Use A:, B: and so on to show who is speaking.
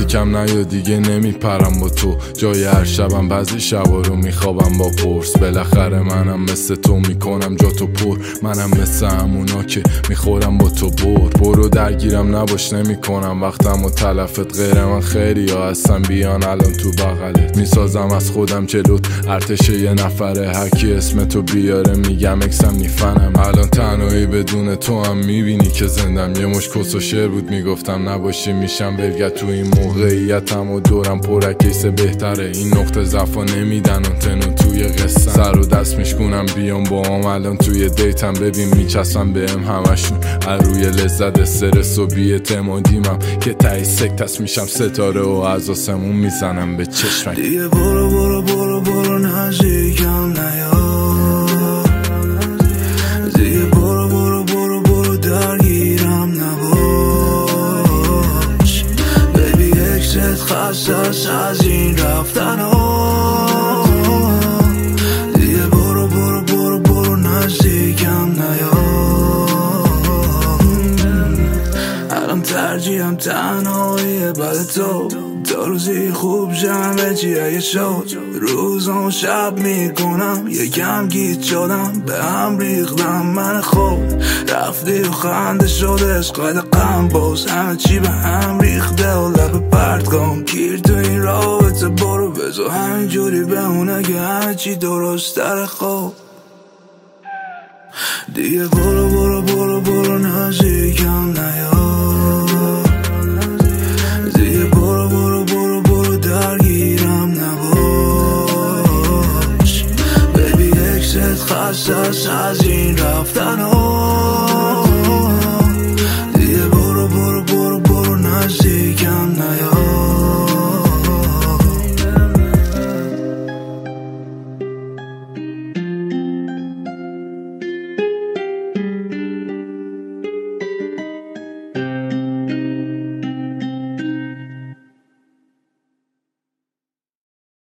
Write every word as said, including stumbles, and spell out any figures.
A: نزدیکم نیا دیگه نمیپرم با تو. جای هر شبم بعضی شبا رو میخوابم با پرس. بالاخره منم مثل تو میکنم جا تو پر. منم مثل همونا که میخورم با تو بر. برو درگیرم نباش نمیکنم وقتم و تلفت. غیر من خیلی ها هستن بیان الان تو بغلت. میسازم از خودم جلوت ارتش یه نفره. هرکی اسم تو بیاره میگم اکسم نیفنم. الان تنهایی بدون تو هم میبینی که زندم. یه مش کس و شعر بود میگفتم نباشی میشم ولگت. تو این موقعیتم و دورم پرکیسه بهتره. این نقطه ضعفا نمیدن اون تنو توی قصه. سر و دست میشکونم بیام با هم الان توی دیتم. ببین میچسبم بهم همشون روی لذت استرس و بی‌اعتمادیمم که تایی سکتس میشم ستاره و از آسمون میزنم به چشمم.
B: دیگه برو برو برو برو نزدیکم نیا. دیگه برو برو برو برو درگیرم نباش. بیبی اکست خسته از این رفتن ها. دیگه برو برو برو برو نزدیکم نیا. الان ترجیحم تنهاییه بعد تو. تا روزی خوب جمعه چی اگه شد. روزم و شب میکنم یکم گیت شدم. به هم ریختم من خود. رفتی و خنده شده عشقات غم باز. همه چی به هم ریخته و لب پرت کن. گیر تو این رابطه برو بزو همینجوری بمونه که همه چی درست تره. خوب دیگه برو برو برو برو